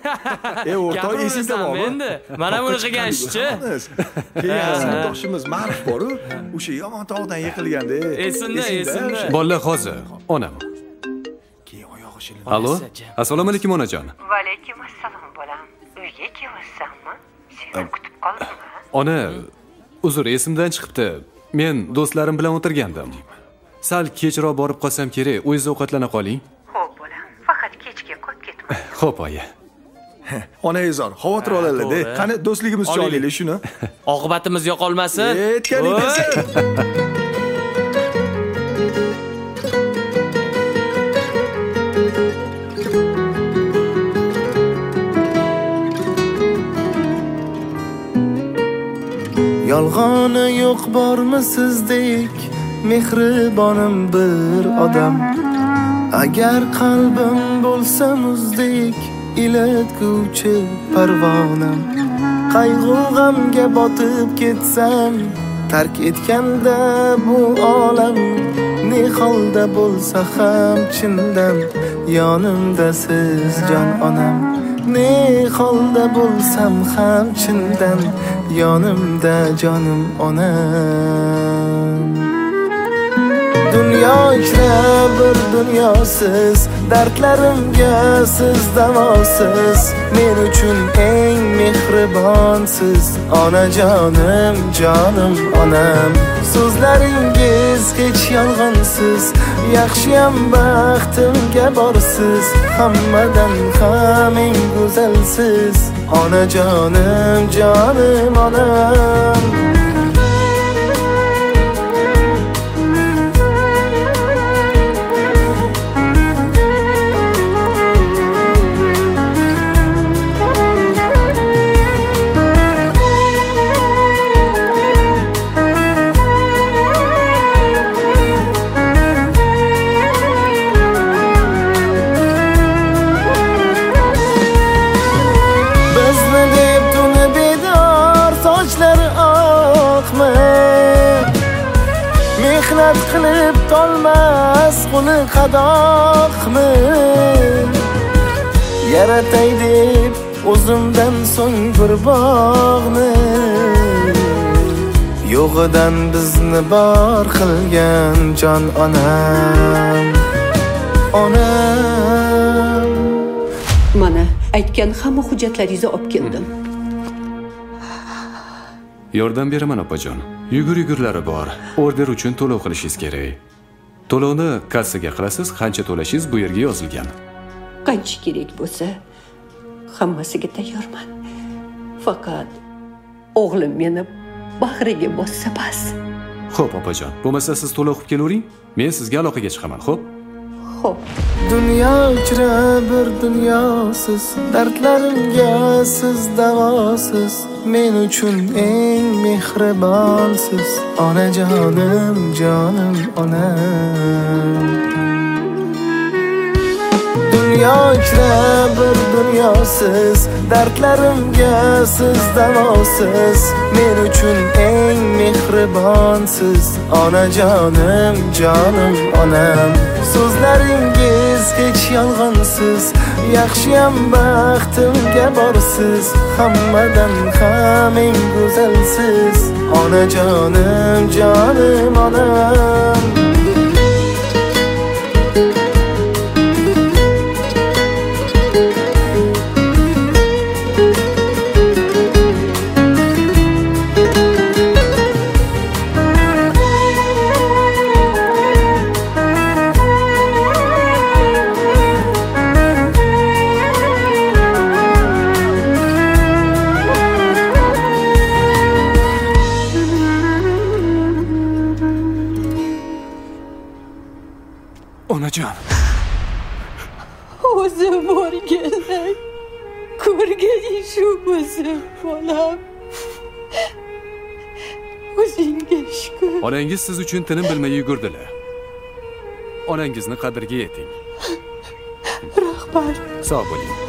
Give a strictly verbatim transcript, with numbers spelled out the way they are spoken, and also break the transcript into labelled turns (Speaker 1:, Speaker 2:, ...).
Speaker 1: E, o'rtoq esingda bormi?
Speaker 2: Endi mana buni qilganishchi.
Speaker 1: Keyin sinfdoshimiz Ma'ruf bor-ku, o'sha yomon tog'dan yiqilganda.
Speaker 2: Esimda, esimda.
Speaker 3: Bolalar hozir, onam.
Speaker 1: Keyin oyog'i shilib.
Speaker 3: Allo, assalomu alaykum onajon.
Speaker 4: Va alaykum assalom bolam. Uyga kelyapsanmi? Seni kutib qoldim.
Speaker 3: Ona, uzr, esimdan chiqibdi. Men do'stlarim bilan o'tirgandim. Sal kechroq borib qolsam kerak, o'zingiz ovqatlana qoling.
Speaker 4: Xo'p bolam, faqat kechga qolib ketma.
Speaker 3: Xo'p, oyi.
Speaker 1: Onaizor, xavotir oladi. Qani do'stligimizcha olaylik shuni.
Speaker 2: Oqibatimiz yo'qolmasin.
Speaker 1: Aytganingiz.
Speaker 5: Yolg'oni yo'q bormi sizdek mehribonim bir odam, agar qalbim bo'lsa muzdek ilatguvchi parvonam, qayg'u g'amga botib ketsam tark etganda bu olam, ne holda bo'lsa ham chindan yonimda siz jon onam, ne holda bo'lsam ham chindan yonimda jonim onam. Dunyo ichra bir dunyosiz, dardlarimga siz davosiz, men uchun eng mehribonsiz, onajonim, jonim onam. So'zlaringiz hech yolg'onsiz, yaxshiyam baxtimga borsiz, hammadan ham eng go'zalsiz, onajonim, jonim onam. Mehnat qilib tolmas quli qadoqmi, yaratay deb o'zimdan so'ng bir bog'ni, yo'g'idan bizni bor qilgan jon onam, onam.
Speaker 6: Mana aytgan hamma hujjatlaringizni olib keldim.
Speaker 3: Yordam beraman opajon. Yugur-yugurlari bor. Order uchun to'lov qilishingiz kerak. To'lovni kassaga qilasiz, qancha to'lashingiz bu yerga yozilgan.
Speaker 6: Qancha kerak bo'lsa, hammasiga tayyorman. Faqat o'g'lim meni bag'riga bossa bas.
Speaker 3: Xo'p, opajon. Bo'lmasa siz to'lov qilib kelavering, men sizga aloqaga chiqaman, xo'p?
Speaker 6: Xo'p.
Speaker 5: Dunyo ichra bir dunyosiz, dardlarimga siz davosiz, men uchun eng mehribonsiz, onajonim, jonim onam. Dunyo ichra bir dunyosiz, dardlarimga siz davosiz, men uchun eng mehribonsiz, onajonim, jonim onam. So'zlaringiz hech yolg'onsiz, yaxshiyam baxtimga borsiz, hammadan ham eng go'zalsiz, onajonim, jonim onam.
Speaker 3: Onajon.
Speaker 6: O'zim borganlar. Ko'rganing shu o'zim bolam. O'zingga shukr.
Speaker 3: Onangiz siz uchun tinim bilmay yugurdilar. Onangizni qadriga yeting.
Speaker 6: Rahmat.
Speaker 3: Sog' bo'ling.